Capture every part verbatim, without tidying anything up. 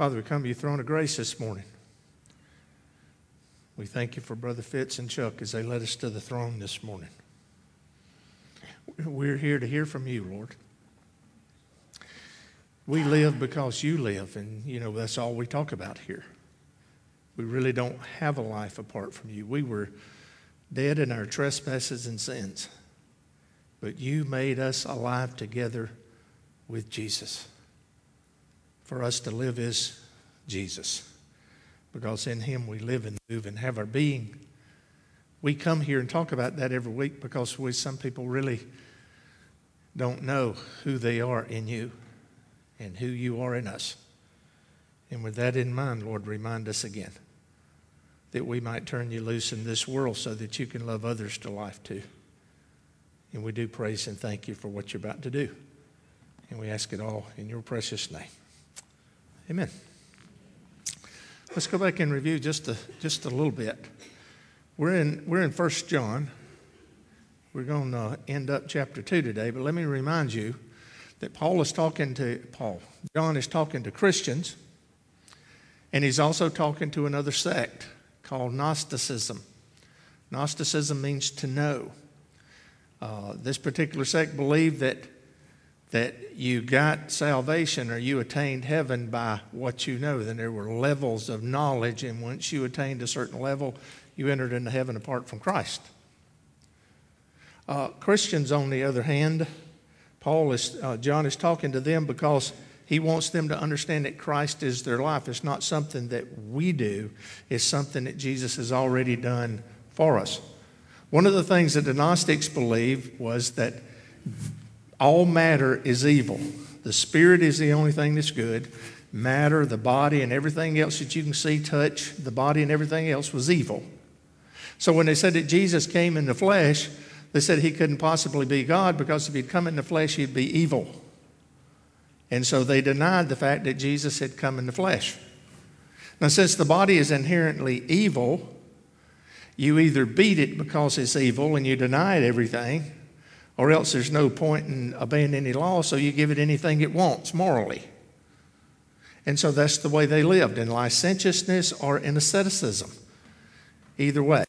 Father, we come to your throne of grace this morning. We thank you for Brother Fitz and Chuck as they led us to the throne this morning. We're here to hear from you, Lord. We live because you live, and, you know, that's all we talk about here. We really don't have a life apart from you. We were dead in our trespasses and sins, but you made us alive together with Jesus. For us to live is Jesus, because in him we live and move and have our being. We come here and talk about that every week because we, some people really don't know who they are in you and who you are in us. And with that in mind, Lord, remind us again that we might turn you loose in this world so that you can love others to life too. And we do praise and thank you for what you're about to do. And we ask it all in your precious name. Amen. Let's go back and review just a, just a little bit. We're in, we're in First John. We're going to end up chapter two today, but let me remind you that Paul is talking to, Paul, John is talking to Christians, and he's also talking to another sect called Gnosticism. Gnosticism means to know. Uh, this particular sect believed that that you got salvation or you attained heaven by what you know. Then there were levels of knowledge, and once you attained a certain level, you entered into heaven apart from Christ. Uh, Christians, on the other hand, Paul is, uh, John is talking to them because he wants them to understand that Christ is their life. It's not something that we do. It's something that Jesus has already done for us. One of the things that the Gnostics believed was that all matter is evil. The spirit is the only thing that's good. Matter, the body, and everything else that you can see, touch, the body and everything else was evil. So when they said that Jesus came in the flesh, they said he couldn't possibly be God because if he'd come in the flesh, he'd be evil. And so they denied the fact that Jesus had come in the flesh. Now, since the body is inherently evil, you either beat it because it's evil and you deny it everything, or else there's no point in obeying any law, so you give it anything it wants morally. And so that's the way they lived, in licentiousness or in asceticism. Either way.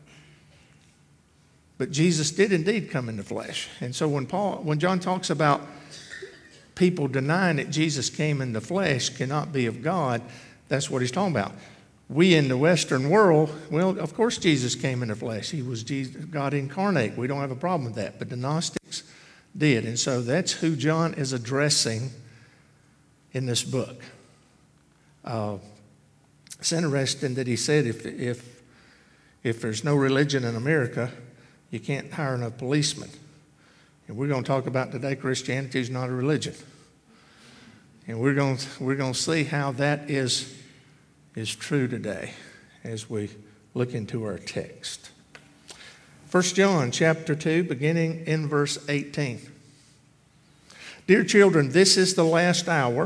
But Jesus did indeed come in the flesh. And so when Paul, when John talks about people denying that Jesus came in the flesh cannot be of God, that's what he's talking about. We in the Western world, well, of course Jesus came in the flesh. He was Jesus, God incarnate. We don't have a problem with that. But the Gnostics did. And so that's who John is addressing in this book. Uh, it's interesting that he said if, if, if there's no religion in America, you can't hire enough policemen. And we're going to talk about today, Christianity is not a religion. And we're going to, we're going to see how that is is true today as we look into our text. First John chapter two, beginning in verse eighteen. Dear children, this is the last hour,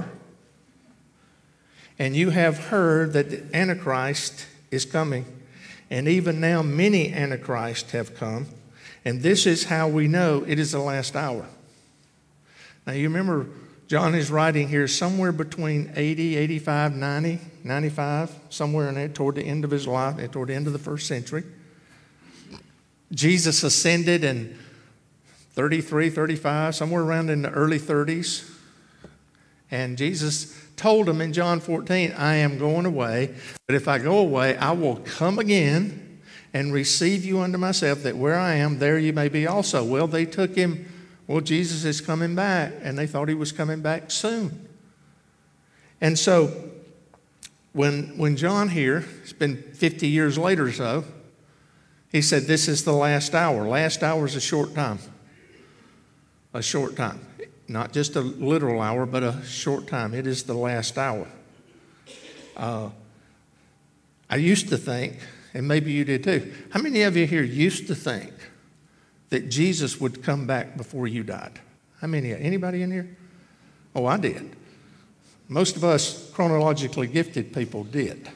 and you have heard that the Antichrist is coming, and even now many Antichrists have come, and this is how we know it is the last hour. Now you remember John is writing here somewhere between eighty, eighty-five, ninety, ninety-five, somewhere in there toward the end of his life, toward the end of the first century. Jesus ascended in thirty-three, thirty-five, somewhere around in the early thirties. And Jesus told him in John fourteen, I am going away, but if I go away, I will come again and receive you unto myself, that where I am, there you may be also. Well, they took him, well, Jesus is coming back, and they thought he was coming back soon. And so when, when John here, it's been fifty years later or so, he said, this is the last hour. Last hour is a short time. A short time. Not just a literal hour, but a short time. It is the last hour. Uh, I used to think, and maybe you did too, how many of you here used to think that Jesus would come back before you died? How many? Anybody in here? Oh, I did. Most of us chronologically gifted people did.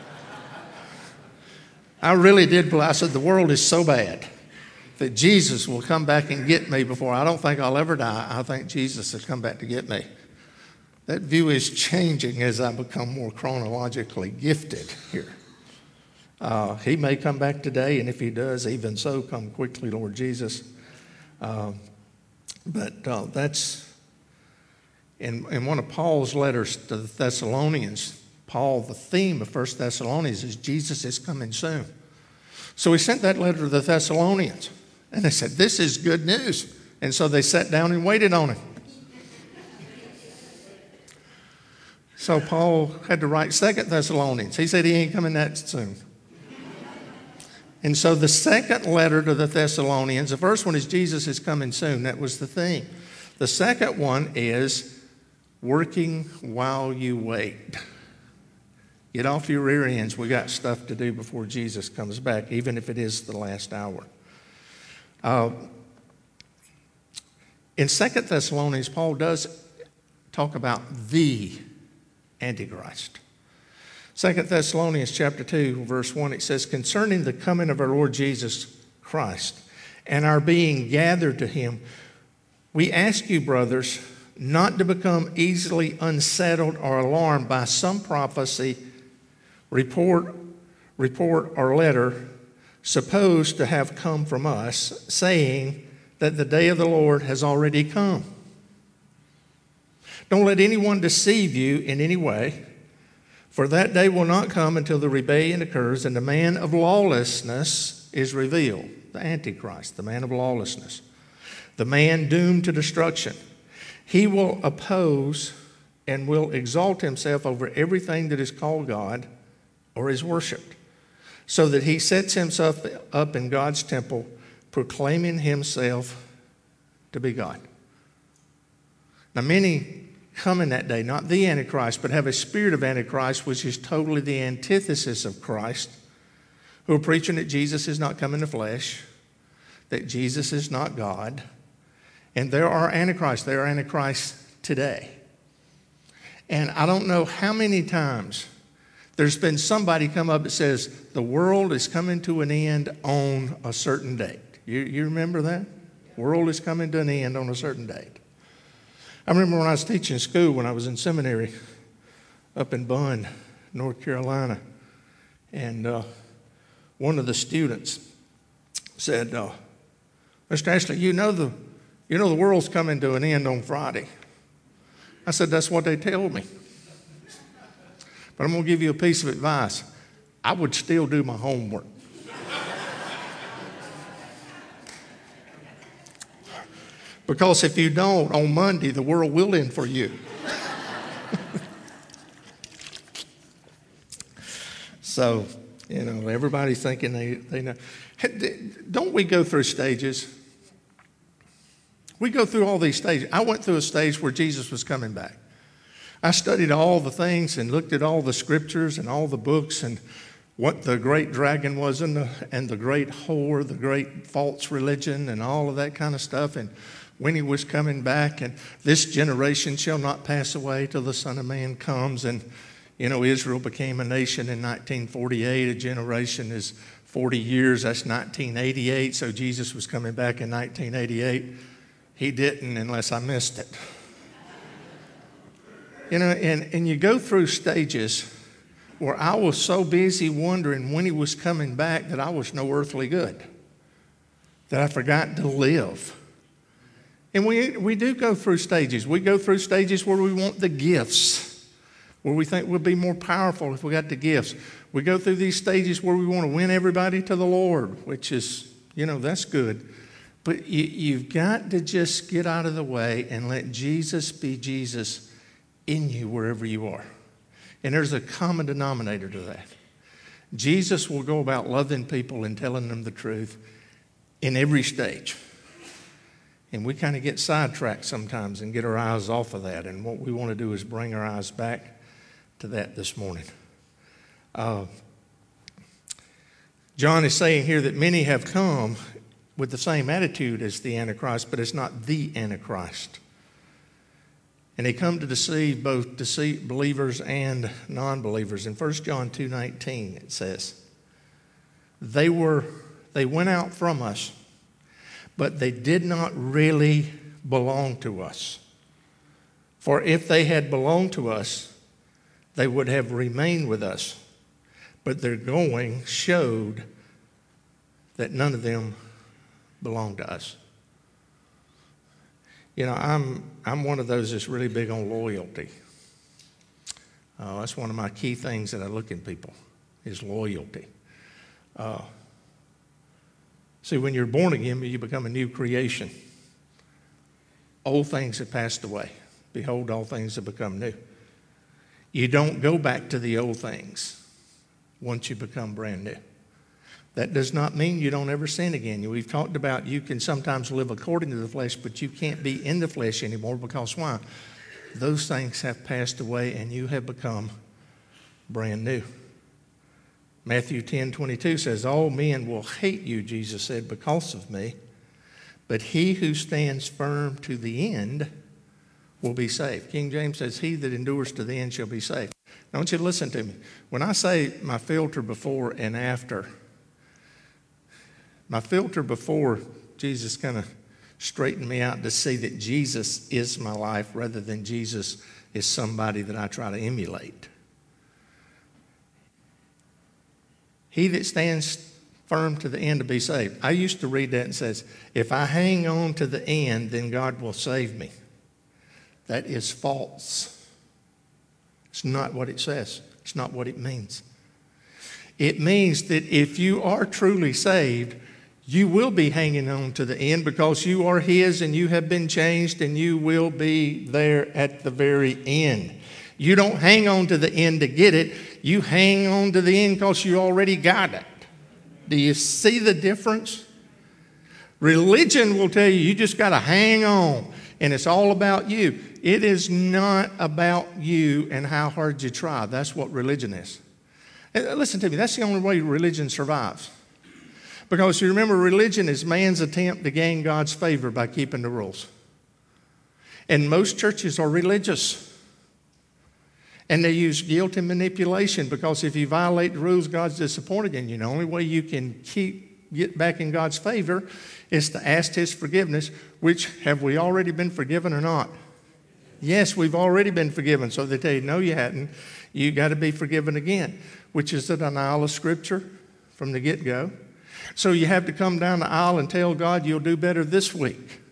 I really did believe. I said, the world is so bad that Jesus will come back and get me before. I don't think I'll ever die. I think Jesus has come back to get me. That view is changing as I become more chronologically gifted here. Uh, he may come back today, and if he does, even so, come quickly, Lord Jesus. Uh, but uh, that's, in, in one of Paul's letters to the Thessalonians, Paul, the theme of First Thessalonians is Jesus is coming soon. So he sent that letter to the Thessalonians, and they said, this is good news. And so they sat down and waited on him. So Paul had to write Second Thessalonians. He said he ain't coming that soon. And so the second letter to the Thessalonians, the first one is Jesus is coming soon. That was the theme. The second one is working while you wait. Get off your rear ends. We got stuff to do before Jesus comes back, even if it is the last hour. Uh, in Second Thessalonians, Paul does talk about the Antichrist. Second Thessalonians chapter two, verse one, it says, concerning the coming of our Lord Jesus Christ and our being gathered to him, we ask you, brothers, not to become easily unsettled or alarmed by some prophecy, report, report or letter supposed to have come from us, saying that the day of the Lord has already come. Don't let anyone deceive you in any way, for that day will not come until the rebellion occurs and the man of lawlessness is revealed, the Antichrist, the man of lawlessness, the man doomed to destruction. He will oppose and will exalt himself over everything that is called God or is worshipped, so that he sets himself up in God's temple, proclaiming himself to be God. Now, many come in that day, not the Antichrist, but have a spirit of Antichrist, which is totally the antithesis of Christ, who are preaching that Jesus is not come in the flesh, that Jesus is not God. And there are Antichrists. There are Antichrists today. And I don't know how many times there's been somebody come up that says, the world is coming to an end on a certain date. You, you remember that? World is coming to an end on a certain date. I remember when I was teaching school, when I was in seminary up in Bunn, North Carolina, and uh, one of the students said, uh, Mister Ashley, you know the you know the world's coming to an end on Friday. I said, that's what they tell me. But I'm going to give you a piece of advice. I would still do my homework. Because if you don't, on Monday, the world will end for you. So, you know, everybody's thinking they, they know. Don't we go through stages? We go through all these stages. I went through a stage where Jesus was coming back. I studied all the things and looked at all the scriptures and all the books and what the great dragon was and the, and the great whore, the great false religion and all of that kind of stuff. And when he was coming back, and this generation shall not pass away till the Son of Man comes. And, you know, Israel became a nation in nineteen forty-eight. A generation is forty years. That's nineteen eighty-eight. So Jesus was coming back in nineteen eighty-eight. He didn't unless I missed it. You know, and, and you go through stages where I was so busy wondering when he was coming back that I was no earthly good, that I forgot to live. And we we do go through stages. We go through stages where we want the gifts, where we think we'll be more powerful if we got the gifts. We go through these stages where we want to win everybody to the Lord, which is, you know, that's good. But you, you've got to just get out of the way and let Jesus be Jesus in you wherever you are. And there's a common denominator to that. Jesus will go about loving people and telling them the truth in every stage. And we kind of get sidetracked sometimes and get our eyes off of that. And what we want to do is bring our eyes back to that this morning. Uh, John is saying here that many have come with the same attitude as the Antichrist, but it's not the Antichrist. And they come to deceive both deceive believers and non-believers. In First John two nineteen it says, they were they went out from us, but they did not really belong to us. For if they had belonged to us, they would have remained with us. But their going showed that none of them belonged to us. You know, I'm I'm one of those that's really big on loyalty. Uh, that's one of my key things that I look in people, is loyalty. Uh, see, when you're born again, you become a new creation. Old things have passed away. Behold, all things have become new. You don't go back to the old things once you become brand new. That does not mean you don't ever sin again. We've talked about you can sometimes live according to the flesh, but you can't be in the flesh anymore because why? Those things have passed away and you have become brand new. Matthew ten twenty-two says, all men will hate you, Jesus said, because of me, but he who stands firm to the end will be saved. King James says, he that endures to the end shall be saved. Now, I want you to listen to me. When I say my filter before and after, my filter before, Jesus kind of straightened me out to see that Jesus is my life rather than Jesus is somebody that I try to emulate. He that stands firm to the end to be saved. I used to read that and says, if I hang on to the end, then God will save me. That is false. It's not what it says. It's not what it means. It means that if you are truly saved, you will be hanging on to the end because you are His and you have been changed and you will be there at the very end. You don't hang on to the end to get it. You hang on to the end because you already got it. Do you see the difference? Religion will tell you you just got to hang on and it's all about you. It is not about you and how hard you try. That's what religion is. And listen to me, that's the only way religion survives. Because you remember, religion is man's attempt to gain God's favor by keeping the rules. And most churches are religious. And they use guilt and manipulation because if you violate the rules, God's disappointed in you. The only way you can keep get back in God's favor is to ask His forgiveness, which have we already been forgiven or not? Yes, we've already been forgiven. So they tell you, no, you hadn't. You got to be forgiven again, which is the denial of Scripture from the get-go. So you have to come down the aisle and tell God you'll do better this week.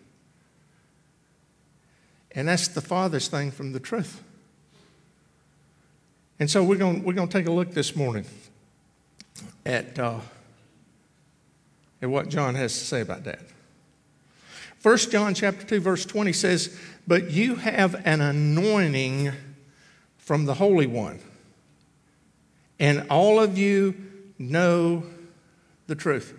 And that's the farthest thing from the truth. And so we're going we're going to take a look this morning at, uh, at what John has to say about that. First John chapter two, verse twenty says, but you have an anointing from the Holy One, and all of you know the truth.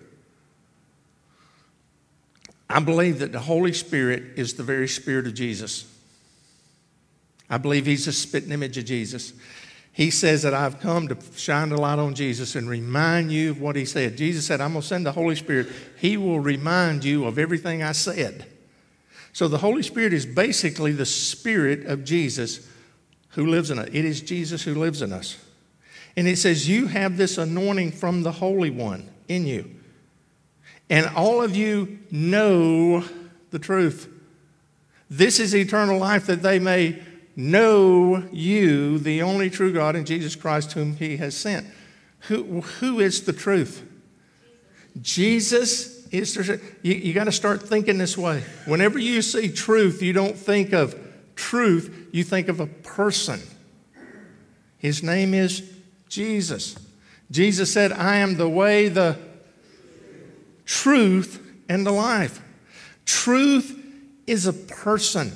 I believe that the Holy Spirit is the very Spirit of Jesus. I believe He's a spitting image of Jesus. He says that I've come to shine the light on Jesus and remind you of what He said. Jesus said, I'm going to send the Holy Spirit. He will remind you of everything I said. So the Holy Spirit is basically the Spirit of Jesus who lives in us. It is Jesus who lives in us. And it says, you have this anointing from the Holy One in you. And all of you know the truth. This is eternal life, that they may know you, the only true God, and Jesus Christ whom He has sent. Who, who is the truth? Jesus is the truth. You, you got to start thinking this way. Whenever you see truth, you don't think of truth, you think of a person. His name is Jesus. Jesus said, I am the way, the truth, and the life. Truth is a person.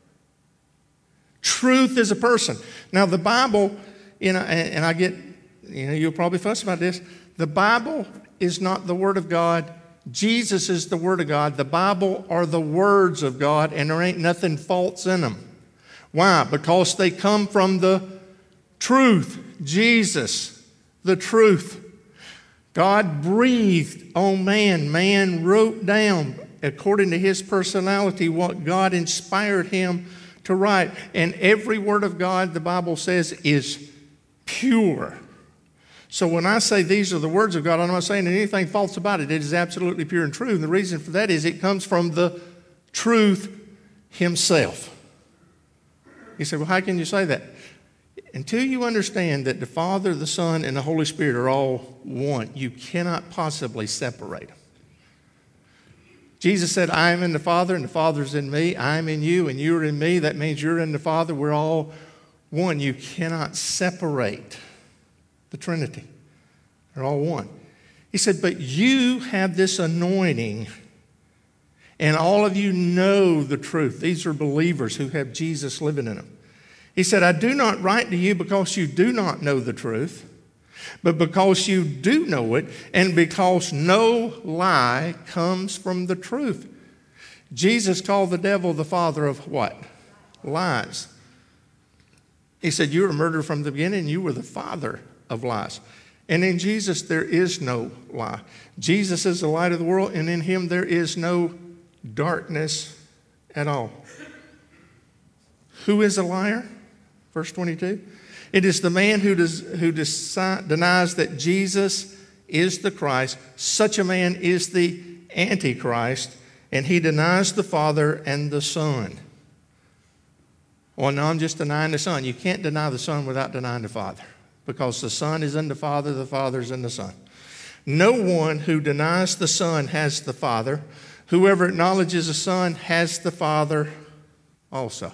Truth is a person. Now, the Bible, you know, and, and I get, you know, you'll probably fuss about this. The Bible is not the Word of God. Jesus is the Word of God. The Bible are the words of God, and there ain't nothing false in them. Why? Because they come from the truth. Jesus, the truth. God breathed on man. Man wrote down, according to his personality, what God inspired him to write. And every word of God, the Bible says, is pure. So when I say these are the words of God, I'm not saying anything false about it. It is absolutely pure and true. And the reason for that is it comes from the truth Himself. He said, well, how can you say that? Until you understand that the Father, the Son, and the Holy Spirit are all one, you cannot possibly separate them. Jesus said, I am in the Father, and the Father's in me. I am in you, and you're in me. That means you're in the Father. We're all one. You cannot separate the Trinity. They're all one. He said, but you have this anointing, and all of you know the truth. These are believers who have Jesus living in them. He said, I do not write to you because you do not know the truth, but because you do know it, and because no lie comes from the truth. Jesus called the devil the father of what? Lies. He said, you were murdered from the beginning, you were the father of lies. And in Jesus, there is no lie. Jesus is the light of the world, and in him there is no darkness at all. Who is a liar? Verse twenty-two. It is the man who, does, who deci- denies that Jesus is the Christ. Such a man is the Antichrist, and he denies the Father and the Son. Well, no, I'm just denying the Son. You can't deny the Son without denying the Father, because the Son is in the Father, the Father is in the Son. No one who denies the Son has the Father. Whoever acknowledges the Son has the Father also.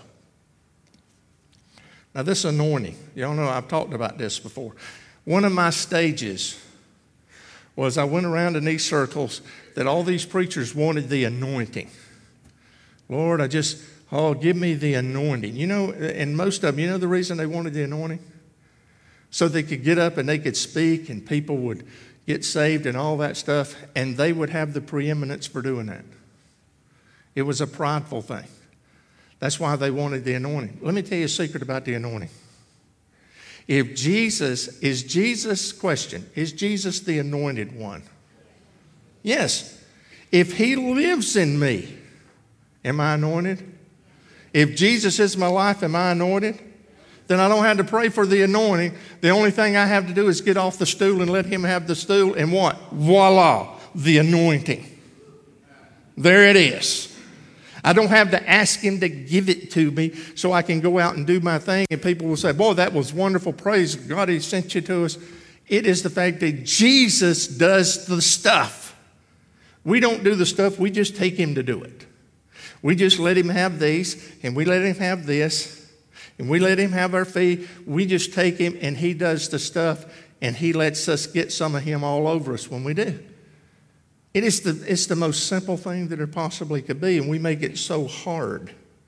Now, this anointing, y'all know I've talked about this before. One of my stages was I went around in these circles that all these preachers wanted the anointing. Lord, I just, oh, give me the anointing. You know, and most of them, you know the reason they wanted the anointing? So they could get up and they could speak and people would get saved and all that stuff, and they would have the preeminence for doing that. It was a prideful thing. That's why they wanted the anointing. Let me tell you a secret about the anointing. If Jesus, is Jesus, question, is Jesus the anointed one? Yes. If he lives in me, am I anointed? If Jesus is my life, am I anointed? Then I don't have to pray for the anointing. The only thing I have to do is get off the stool and let him have the stool, and what? Voila, the anointing. There it is. I don't have to ask him to give it to me so I can go out and do my thing. And people will say, boy, that was wonderful. Praise God, he sent you to us. It is the fact that Jesus does the stuff. We don't do the stuff. We just take him to do it. We just let him have these, and we let him have this, and we let him have our fee. We just take him, and he does the stuff, and he lets us get some of him all over us when we do. It is the, it's the most simple thing that it possibly could be, and we make it so hard.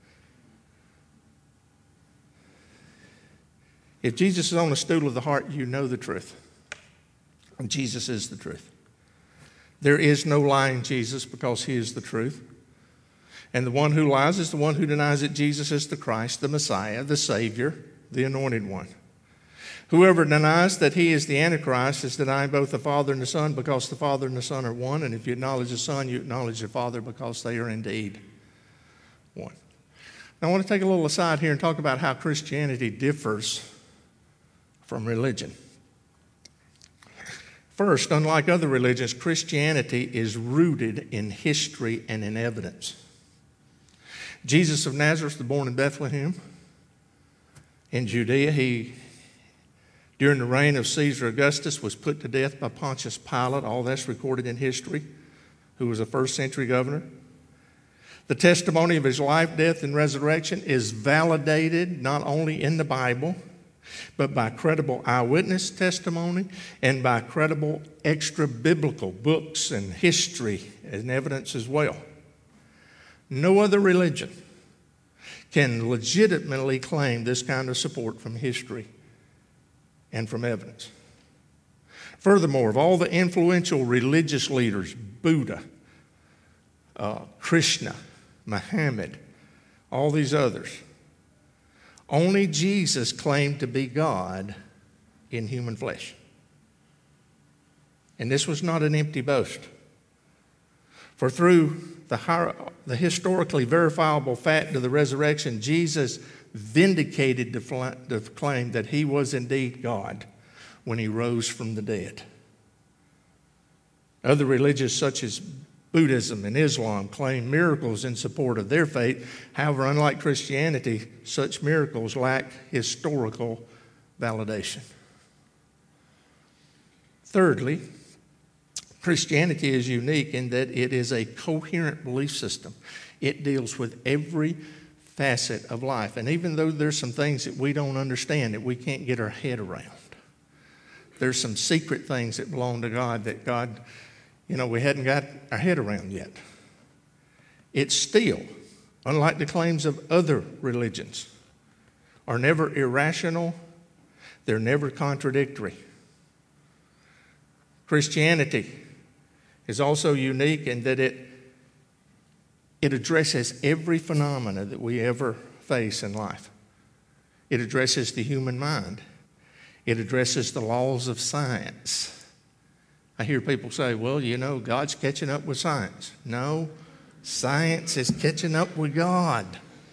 If Jesus is on the stool of the heart, you know the truth. And Jesus is the truth. There is no lie in Jesus because he is the truth. And the one who lies is the one who denies that Jesus is the Christ, the Messiah, the Savior, the anointed one. Whoever denies that he is the Antichrist is denying both the Father and the Son, because the Father and the Son are one. And if you acknowledge the Son, you acknowledge the Father, because they are indeed one. Now, I want to take a little aside here and talk about how Christianity differs from religion. First, unlike other religions, Christianity is rooted in history and in evidence. Jesus of Nazareth was born in Bethlehem in Judea. He, during the reign of Caesar Augustus, was put to death by Pontius Pilate. All that's recorded in history, who was a first century governor. The testimony of his life, death, and resurrection is validated not only in the Bible, but by credible eyewitness testimony and by credible extra-biblical books and history and evidence as well. No other religion can legitimately claim this kind of support from history and from evidence. Furthermore, of all the influential religious leaders, Buddha, uh, Krishna, Muhammad, all these others, only Jesus claimed to be God in human flesh. And this was not an empty boast. For through the, the historically verifiable fact of the resurrection, Jesus vindicated the, the claim that he was indeed God when he rose from the dead. Other religions such as Buddhism and Islam claim miracles in support of their faith. However, unlike Christianity, such miracles lack historical validation. Thirdly, Christianity is unique in that it is a coherent belief system. It deals with every facet of life. And even though there's some things that we don't understand, that we can't get our head around, there's some secret things that belong to God that God, you know, we hadn't got our head around yet. It's still, unlike the claims of other religions, are never irrational, they're never contradictory. Christianity is also unique in that it, it addresses every phenomena that we ever face in life. It addresses the human mind. It addresses the laws of science. I hear people say, well, you know, God's catching up with science. No, science is catching up with God.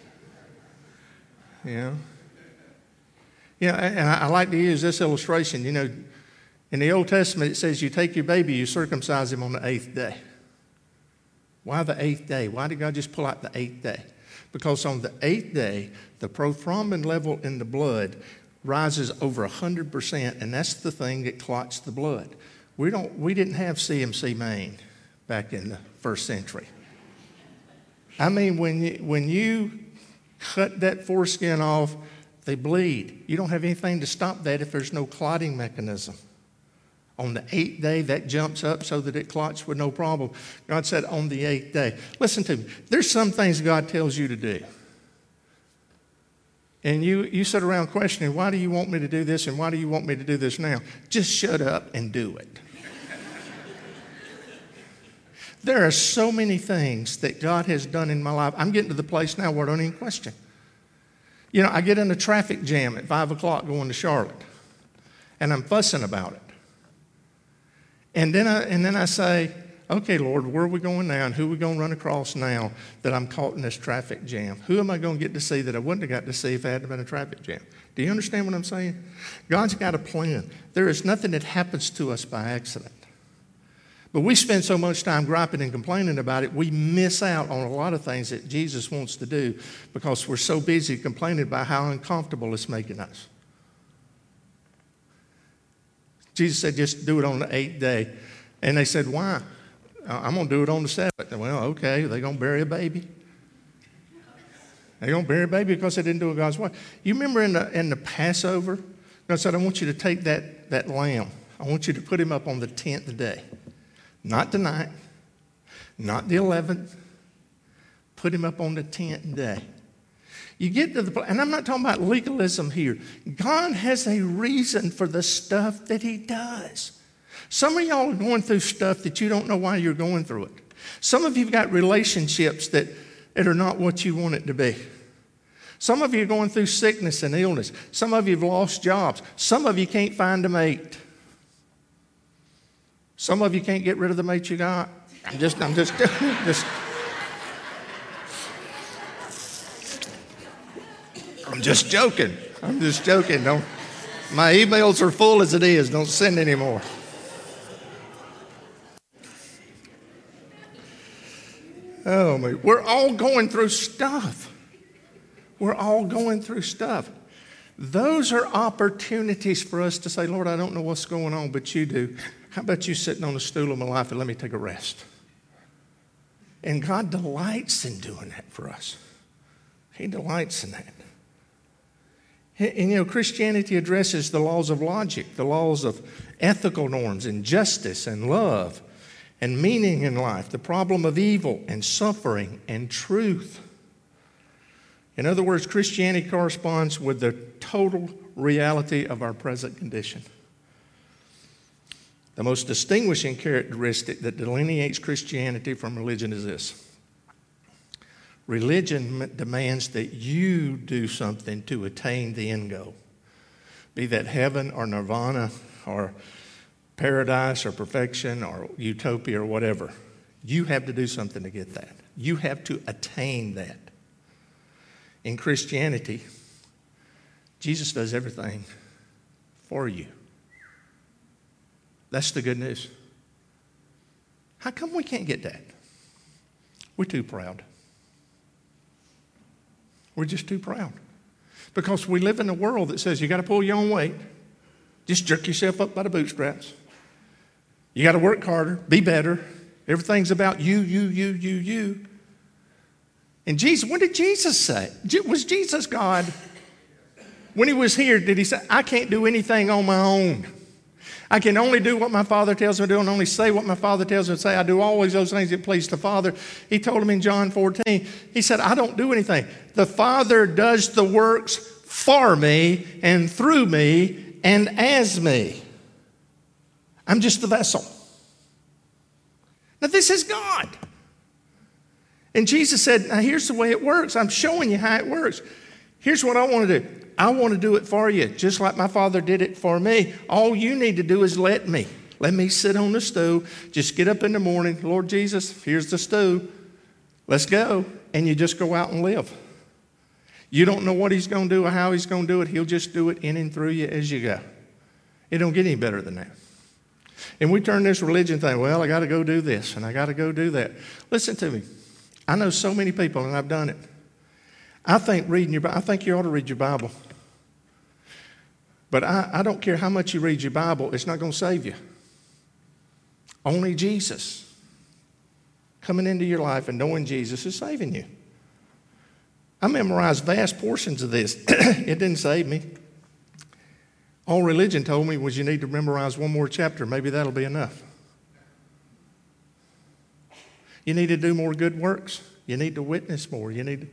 You know? Yeah, and I like to use this illustration. You know, in the Old Testament, it says you take your baby, you circumcise him on the eighth day. Why the eighth day? Why did God just pull out the eighth day? Because on the eighth day, the prothrombin level in the blood rises over one hundred percent, and that's the thing that clots the blood. We don't. We didn't have C M C Main back in the first century. I mean, when you, when you cut that foreskin off, they bleed. You don't have anything to stop that if there's no clotting mechanism. On the eighth day, that jumps up so that it clots with no problem. God said on the eighth day. Listen to me. There's some things God tells you to do. And you, you sit around questioning, why do you want me to do this and why do you want me to do this now? Just shut up and do it. There are so many things that God has done in my life. I'm getting to the place now where I don't even question. You know, I get in a traffic jam at five o'clock going to Charlotte, and I'm fussing about it. And then I, and then I say, okay, Lord, where are we going now and who are we going to run across now that I'm caught in this traffic jam? Who am I going to get to see that I wouldn't have got to see if I hadn't been a traffic jam? Do you understand what I'm saying? God's got a plan. There is nothing that happens to us by accident. But we spend so much time griping and complaining about it, we miss out on a lot of things that Jesus wants to do because we're so busy complaining about how uncomfortable it's making us. Jesus said, just do it on the eighth day. And they said, why? I'm going to do it on the seventh. Well, okay, they're going to bury a baby. They're going to bury a baby because they didn't do it God's way. You remember in the, in the Passover, God said, I want you to take that, that lamb. I want you to put him up on the tenth day. Not the ninth, not the eleventh. Put him up on the tenth day. You get to the point, and I'm not talking about legalism here. God has a reason for the stuff that he does. Some of y'all are going through stuff that you don't know why you're going through it. Some of you have got relationships that, that are not what you want it to be. Some of you are going through sickness and illness. Some of you have lost jobs. Some of you can't find a mate. Some of you can't get rid of the mate you got. I'm just, I'm just, just I'm just joking. I'm just joking. Don't, my emails are full as it is. Don't send any more. Oh, my. We're all going through stuff. We're all going through stuff. Those are opportunities for us to say, Lord, I don't know what's going on, but you do. How about you sitting on the stool of my life and let me take a rest? And God delights in doing that for us. He delights in that. And, and you know, Christianity addresses the laws of logic, the laws of ethical norms and justice and love and meaning in life, the problem of evil and suffering and truth. In other words, Christianity corresponds with the total reality of our present condition. The most distinguishing characteristic that delineates Christianity from religion is this. Religion demands that you do something to attain the end goal, be that heaven or nirvana or paradise or perfection or utopia or whatever. You have to do something to get that. You have to attain that. In Christianity, Jesus does everything for you. That's the good news. How come we can't get that? We're too proud. We're just too proud. Because we live in a world that says you got to pull your own weight. Just jerk yourself up by the bootstraps. You got to work harder, be better. Everything's about you, you, you, you, you. And Jesus, what did Jesus say? Was Jesus God? When he was here, did he say, I can't do anything on my own. I can only do what my Father tells me to do and only say what my Father tells me to say. I do always those things that please the Father. He told him in John fourteen, he said, I don't do anything. The Father does the works for me and through me and as me. I'm just the vessel. Now this is God. And Jesus said, now here's the way it works. I'm showing you how it works. Here's what I want to do. I want to do it for you, just like my Father did it for me. All you need to do is let me. Let me sit on the stool. Just get up in the morning. Lord Jesus, here's the stool. Let's go. And you just go out and live. You don't know what he's going to do or how he's going to do it. He'll just do it in and through you as you go. It don't get any better than that. And we turn this religion thing, well, I got to go do this and I got to go do that. Listen to me. I know so many people, and I've done it. I think reading your I think you ought to read your Bible. But I, I don't care how much you read your Bible, it's not going to save you. Only Jesus coming into your life and knowing Jesus is saving you. I memorized vast portions of this. It didn't save me. All religion told me was you need to memorize one more chapter. Maybe that'll be enough. You need to do more good works. You need to witness more. You need to...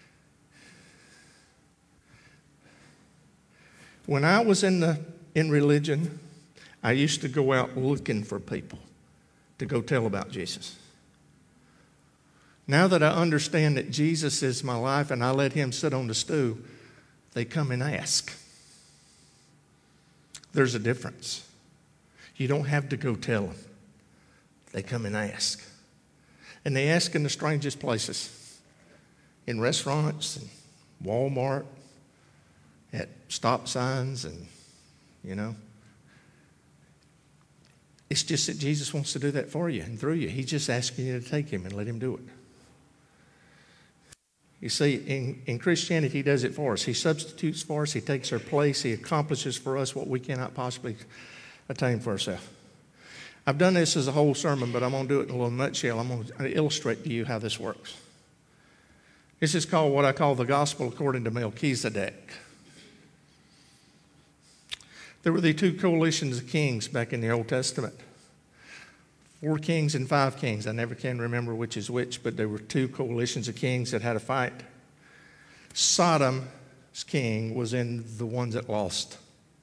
When I was in the in religion, I used to go out looking for people to go tell about Jesus. Now that I understand that Jesus is my life and I let him sit on the stool, they come and ask. There's a difference. You don't have to go tell them. They come and ask. And they ask in the strangest places. In restaurants and Walmart, at stop signs, and, you know. It's just that Jesus wants to do that for you and through you. He's just asking you to take him and let him do it. You see, in, in Christianity, he does it for us. He substitutes for us. He takes our place. He accomplishes for us what we cannot possibly attain for ourselves. I've done this as a whole sermon, but I'm going to do it in a little nutshell. I'm going to illustrate to you how this works. This is called what I call the gospel according to Melchizedek. There were the two coalitions of kings back in the Old Testament. Four kings and five kings. I never can remember which is which, but there were two coalitions of kings that had a fight. Sodom's king was in the ones that lost.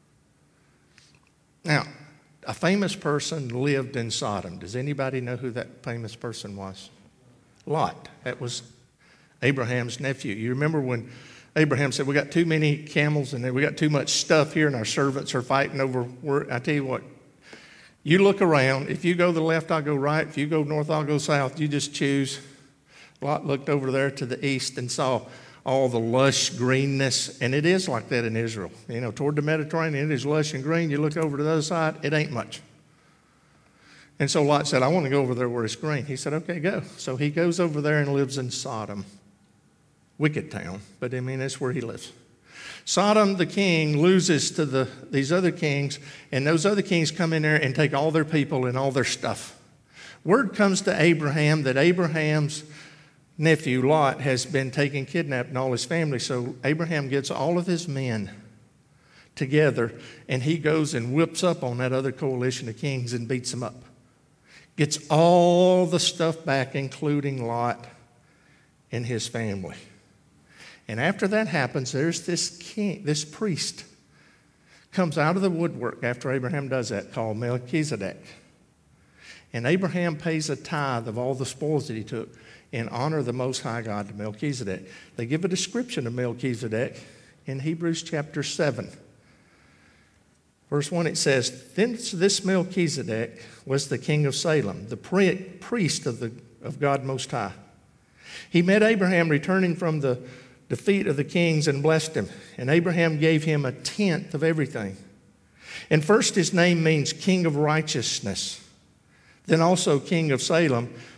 Now, a famous person lived in Sodom. Does anybody know who that famous person was? Lot. That was Abraham's nephew. You remember when Abraham said, we got too many camels and we got too much stuff here and our servants are fighting over where, I tell you what, you look around. If you go to the left, I'll go right. If you go north, I'll go south. You just choose. Lot looked over there to the east and saw all the lush greenness. And it is like that in Israel. You know, toward the Mediterranean, it is lush and green. You look over to the other side, it ain't much. And so Lot said, I want to go over there where it's green. He said, okay, go. So he goes over there and lives in Sodom. Wicked town, but I mean, that's where he lives. Sodom, the king, loses to the these other kings, and those other kings come in there and take all their people and all their stuff. Word comes to Abraham that Abraham's nephew, Lot, has been taken kidnapped and all his family. So Abraham gets all of his men together, and he goes and whips up on that other coalition of kings and beats them up. Gets all the stuff back, including Lot and his family. And after that happens, there's this king, this priest comes out of the woodwork after Abraham does that, called Melchizedek. And Abraham pays a tithe of all the spoils that he took in honor of the Most High God to Melchizedek. They give a description of Melchizedek in Hebrews chapter seven. Verse one, it says, then this Melchizedek was the king of Salem, the priest of, the, of God Most High. He met Abraham returning from the defeat of the kings and blessed him. And Abraham gave him a tenth of everything. And first his name means king of righteousness. Then also king of Salem,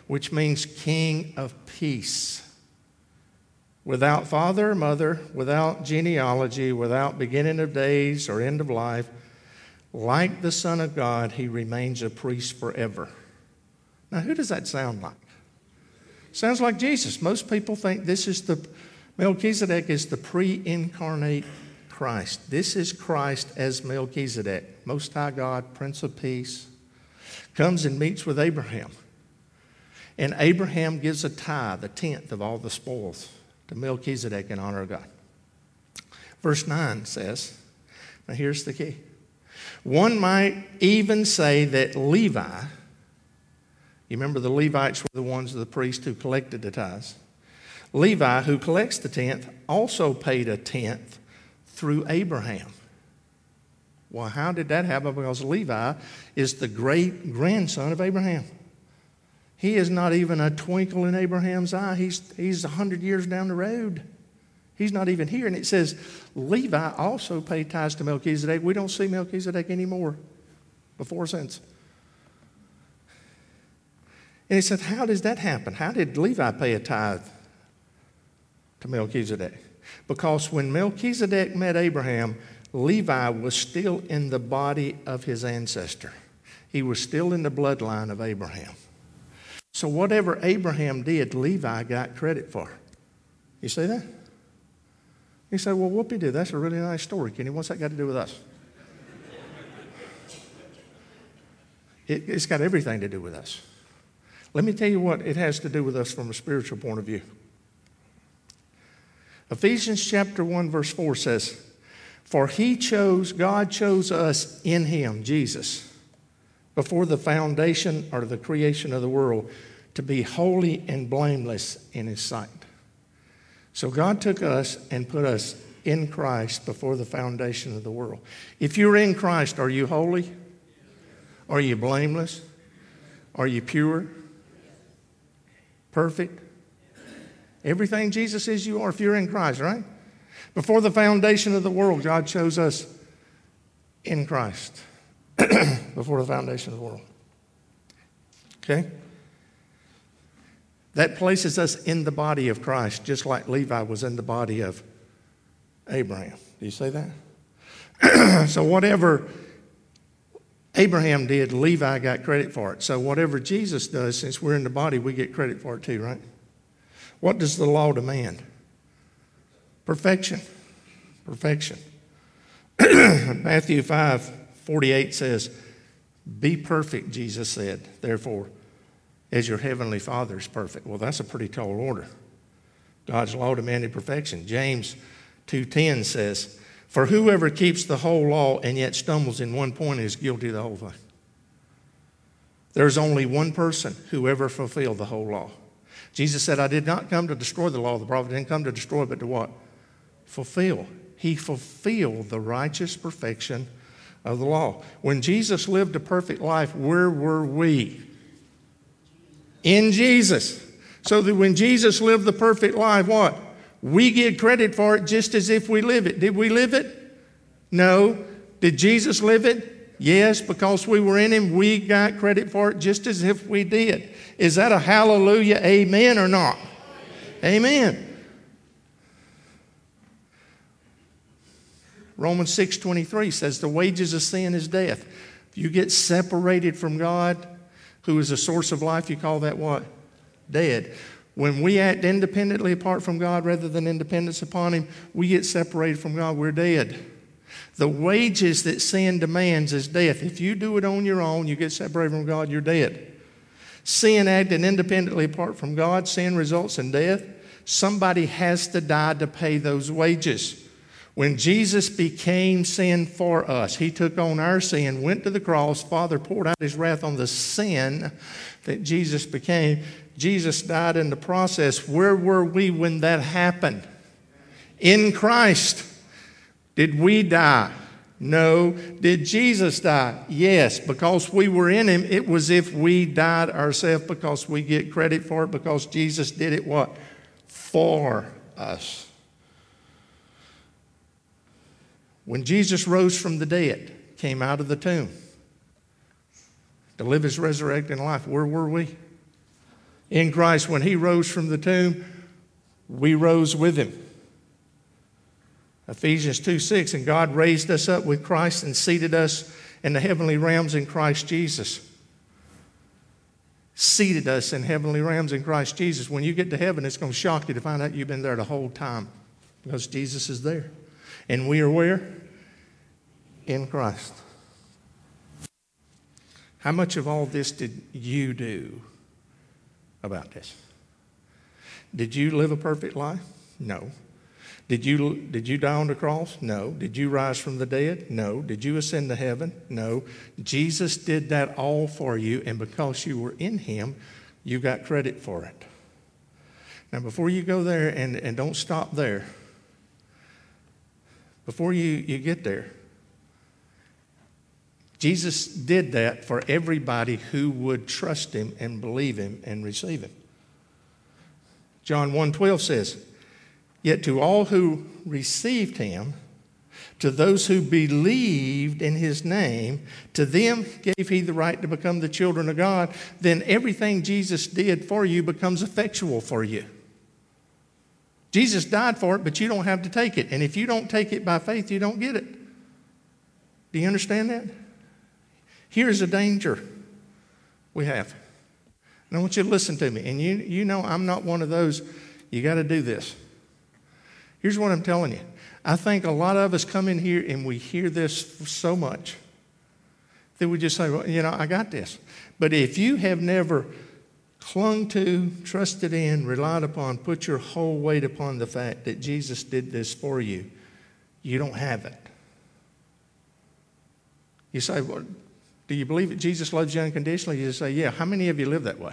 which means King of Peace. Without father or mother, without genealogy, without beginning of days or end of life, like the Son of God, he remains a priest forever. Now, who does that sound like? Sounds like Jesus. Most people think this is the, Melchizedek is the pre-incarnate Christ. This is Christ as Melchizedek, Most High God, Prince of Peace, comes and meets with Abraham. And Abraham gives a tithe, a tenth of all the spoils, to Melchizedek in honor of God. Verse nine says, now here's the key. One might even say that Levi, you remember the Levites were the ones of the priests who collected the tithes. Levi, who collects the tenth, also paid a tenth through Abraham. Well, how did that happen? Because Levi is the great grandson of Abraham. He is not even a twinkle in Abraham's eye. He's, he's one hundred years down the road. He's not even here. And it says Levi also paid tithes to Melchizedek. We don't see Melchizedek anymore, before or since. And he said, how does that happen? How did Levi pay a tithe to Melchizedek? Because when Melchizedek met Abraham, Levi was still in the body of his ancestor. He was still in the bloodline of Abraham. So whatever Abraham did, Levi got credit for. You see that? You say, well, whoopie-doo, that's a really nice story, Kenny. What's that got to do with us? it, it's got everything to do with us. Let me tell you what it has to do with us from a spiritual point of view. Ephesians chapter one, verse four says, for he chose, God chose us in him, Jesus, before the foundation or the creation of the world, to be holy and blameless in his sight. So God took us and put us in Christ before the foundation of the world. If you're in Christ, are you holy? Are you blameless? Are you pure? Perfect? Everything Jesus says you are if you're in Christ, right? Before the foundation of the world, God chose us in Christ. Before the foundation of the world. Okay? That places us in the body of Christ, just like Levi was in the body of Abraham. Do you see that? So whatever Abraham did, Levi got credit for it. So whatever Jesus does, since we're in the body, we get credit for it too, right? What does the law demand? Perfection. Perfection. Matthew five forty-eight says, be perfect, Jesus said, therefore, as your heavenly Father is perfect. Well, that's a pretty tall order. God's law demanded perfection. James two ten says, for whoever keeps the whole law and yet stumbles in one point is guilty of the whole thing. There's only one person who ever fulfilled the whole law. Jesus said, I did not come to destroy the law of the prophet. I didn't come to destroy, but to what? Fulfill. He fulfilled the righteous perfection of the law. When Jesus lived a perfect life, where were we? In Jesus. So that when Jesus lived the perfect life, what? We get credit for it just as if we live it. Did we live it? No. Did Jesus live it? Yes, because we were in him, we got credit for it just as if we did. Is that a hallelujah, amen, or not? Amen. Romans six twenty-three says the wages of sin is death. If you get separated from God, who is the source of life, you call that what? Dead. When we act independently apart from God rather than independence upon him, we get separated from God, we're dead. The wages that sin demands is death. If you do it on your own, you get separated from God, you're dead. Sin acting independently apart from God, sin results in death. Somebody has to die to pay those wages. When Jesus became sin for us, he took on our sin, went to the cross, Father poured out his wrath on the sin that Jesus became. Jesus died in the process. Where were we when that happened? In Christ. Did we die? No. Did Jesus die? Yes. Because we were in him, it was if we died ourselves, because we get credit for it, because Jesus did it what? For us. When Jesus rose from the dead, came out of the tomb to live his resurrecting life, where were we? In Christ, when he rose from the tomb, we rose with him. Ephesians two six, and God raised us up with Christ and seated us in the heavenly realms in Christ Jesus. Seated us in heavenly realms in Christ Jesus. When you get to heaven, it's going to shock you to find out you've been there the whole time because Jesus is there. And we are where? In Christ. How much of all this did you do about this? Did you live a perfect life? No. Did you, did you die on the cross? No. Did you rise from the dead? No. Did you ascend to heaven? No. Jesus did that all for you, and because you were in him, you got credit for it. Now, before you go there, and, and don't stop there, before you, you get there, Jesus did that for everybody who would trust him and believe him and receive him. John one twelve says, yet to all who received him, to those who believed in his name, to them gave he the right to become the children of God. Then everything Jesus did for you becomes effectual for you. Jesus died for it, but you don't have to take it. And if you don't take it by faith, you don't get it. Do you understand that? Here's a danger we have. And I want you to listen to me. And you, you know I'm not one of those, you got to do this. Here's what I'm telling you. I think a lot of us come in here and we hear this so much that we just say, well, you know, I got this. But if you have never clung to, trusted in, relied upon, put your whole weight upon the fact that Jesus did this for you, you don't have it. You say, well, do you believe that Jesus loves you unconditionally? You say, yeah. How many of you live that way?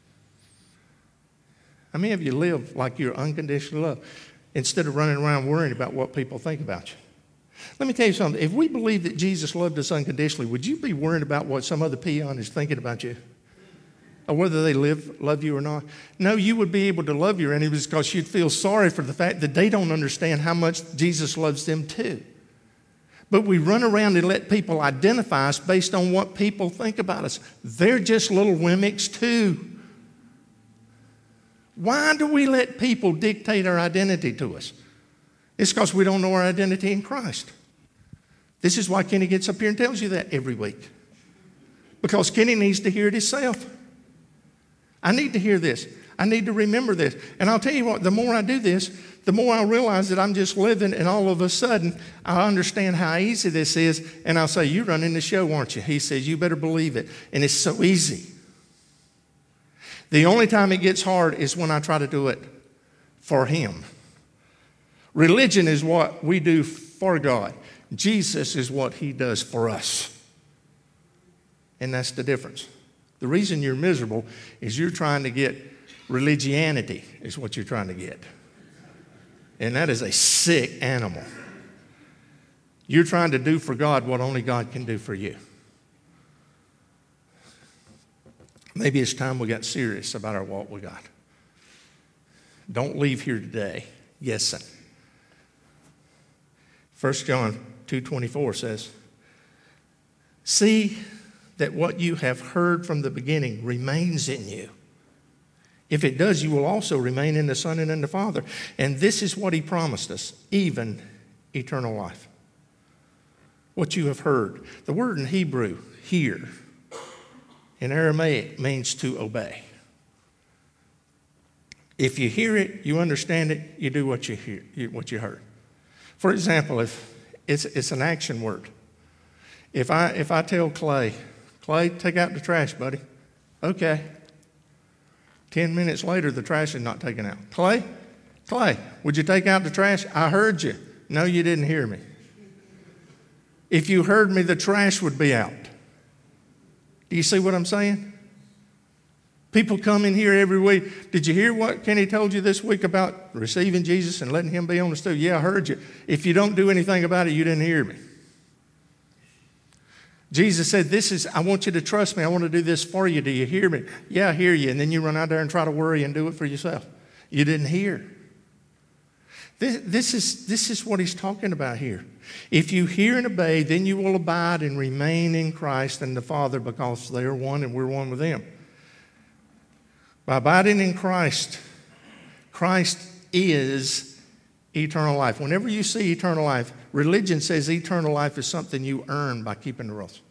How many of you live like you're unconditional love instead of running around worrying about what people think about you? Let me tell you something. If we believe that Jesus loved us unconditionally, would you be worried about what some other peon is thinking about you? Or whether they live, love you or not? No, you would be able to love your enemies because you'd feel sorry for the fact that they don't understand how much Jesus loves them too. But we run around and let people identify us based on what people think about us. They're just little wemmicks too. Why do we let people dictate our identity to us? It's because we don't know our identity in Christ. This is why Kenny gets up here and tells you that every week. Because Kenny needs to hear it himself. I need to hear this. I need to remember this. And I'll tell you what, the more I do this, the more I realize that I'm just living, and all of a sudden, I understand how easy this is, and I'll say, you're running the show, aren't you? He says, you better believe it. And it's so easy. The only time it gets hard is when I try to do it for him. Religion is what we do for God. Jesus is what he does for us. And that's the difference. The reason you're miserable is you're trying to get religianity, is what you're trying to get. And that is a sick animal. You're trying to do for God what only God can do for you. Maybe it's time we got serious about our walk with God. Don't leave here today guessing. First John two twenty-four says, see that what you have heard from the beginning remains in you. If it does, you will also remain in the Son and in the Father. And this is what he promised us, even eternal life. What you have heard. The word in Hebrew, hear, in Aramaic means to obey. If you hear it, you understand it, you do what you hear, what you heard. For example, if it's, it's an action word. If I, if I tell Clay, Clay, take out the trash, buddy. Okay. Ten minutes later, the trash is not taken out. Clay, Clay, would you take out the trash? I heard you. No, you didn't hear me. If you heard me, the trash would be out. Do you see what I'm saying? People come in here every week. Did you hear what Kenny told you this week about receiving Jesus and letting him be on the stool? Yeah, I heard you. If you don't do anything about it, you didn't hear me. Jesus said, this is, I want you to trust me. I want to do this for you. Do you hear me? Yeah, I hear you. And then you run out there and try to worry and do it for yourself. You didn't hear. This, this, is, this is what he's talking about here. If you hear and obey, then you will abide and remain in Christ and the Father, because they are one and we're one with them. By abiding in Christ, Christ is eternal life. Whenever you see eternal life, religion says eternal life is something you earn by keeping the rules.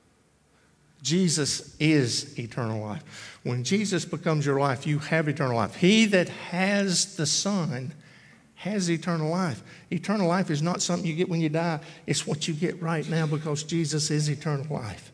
Jesus is eternal life. When Jesus becomes your life, you have eternal life. He that has the Son has eternal life. Eternal life is not something you get when you die. It's what you get right now because Jesus is eternal life.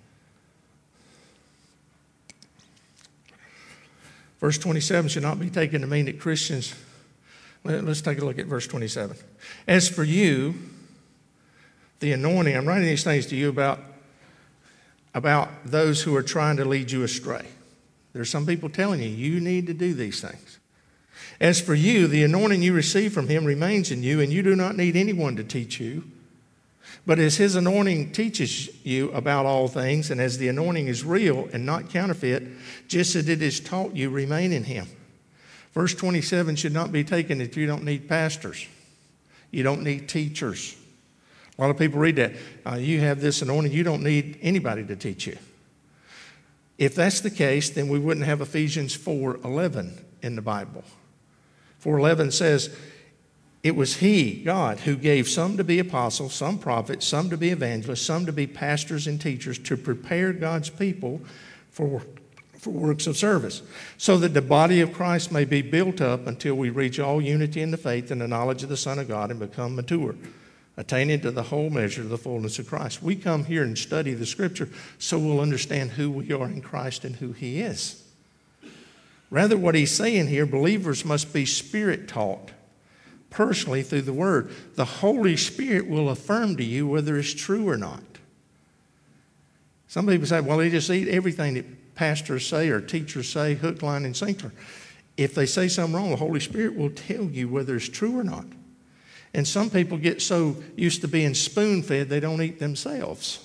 Verse twenty-seven should not be taken to mean that Christians... Let's take a look at verse twenty-seven. As for you, the anointing... I'm writing these things to you about, about those who are trying to lead you astray. There's some people telling you, you need to do these things. As for you, the anointing you receive from him remains in you, and you do not need anyone to teach you. But as his anointing teaches you about all things, and as the anointing is real and not counterfeit, just as it is taught you, remain in him. Verse twenty-seven should not be taken that you don't need pastors. You don't need teachers. A lot of people read that. Uh, you have this anointing, you don't need anybody to teach you. If that's the case, then we wouldn't have Ephesians four eleven in the Bible. four eleven says, it was he, God, who gave some to be apostles, some prophets, some to be evangelists, some to be pastors and teachers to prepare God's people for, for works of service, so that the body of Christ may be built up until we reach all unity in the faith and the knowledge of the Son of God and become mature, attaining to the whole measure of the fullness of Christ. We come here and study the Scripture so we'll understand who we are in Christ and who he is. Rather, what he's saying here, believers must be Spirit taught personally through the Word. The Holy Spirit will affirm to you whether it's true or not. Some people say, well, they just eat everything that pastors say or teachers say, hook, line, and sinker. If they say something wrong, the Holy Spirit will tell you whether it's true or not. And some people get so used to being spoon-fed, they don't eat themselves.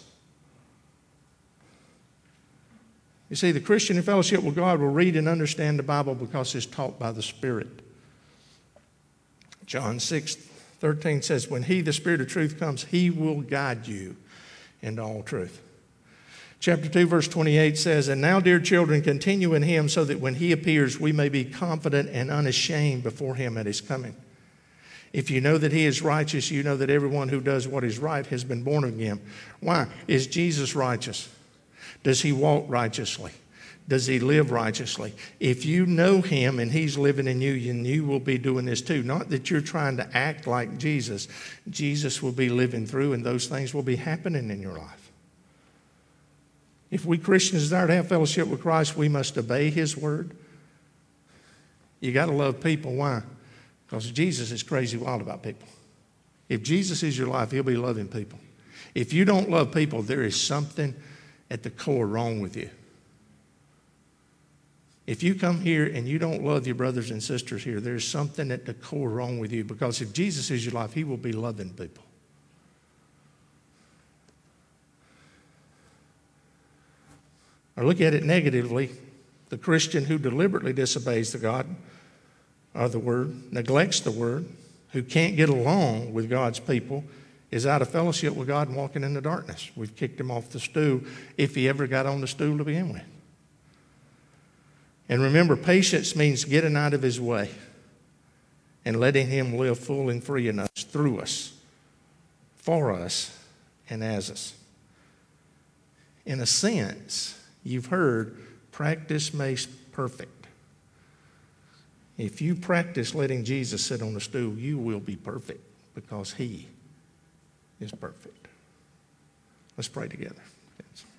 You see, the Christian in fellowship with God will read and understand the Bible because it's taught by the Spirit. John six thirteen says, when he, the Spirit of truth, comes, he will guide you into all truth. Chapter two, verse twenty-eight says, and now, dear children, continue in him so that when he appears, we may be confident and unashamed before him at his coming. If you know that he is righteous, you know that everyone who does what is right has been born of him. Why? Is Jesus righteous? Does he walk righteously? Does he live righteously? If you know him and he's living in you, then you will be doing this too. Not that you're trying to act like Jesus. Jesus will be living through, and those things will be happening in your life. If we Christians desire to have fellowship with Christ, we must obey his word. You got to love people. Why? Because Jesus is crazy wild about people. If Jesus is your life, he'll be loving people. If you don't love people, there is something at the core wrong with you. If you come here and you don't love your brothers and sisters here, there's something at the core wrong with you, because if Jesus is your life, he will be loving people. Or look at it negatively. The Christian who deliberately disobeys the God or the Word, neglects the Word, who can't get along with God's people, is out of fellowship with God and walking in the darkness. We've kicked him off the stool, if he ever got on the stool to begin with. And remember, patience means getting out of his way and letting him live full and free in us, through us, for us, and as us. In a sense, you've heard, practice makes perfect. If you practice letting Jesus sit on the stool, you will be perfect, because he is perfect. Let's pray together.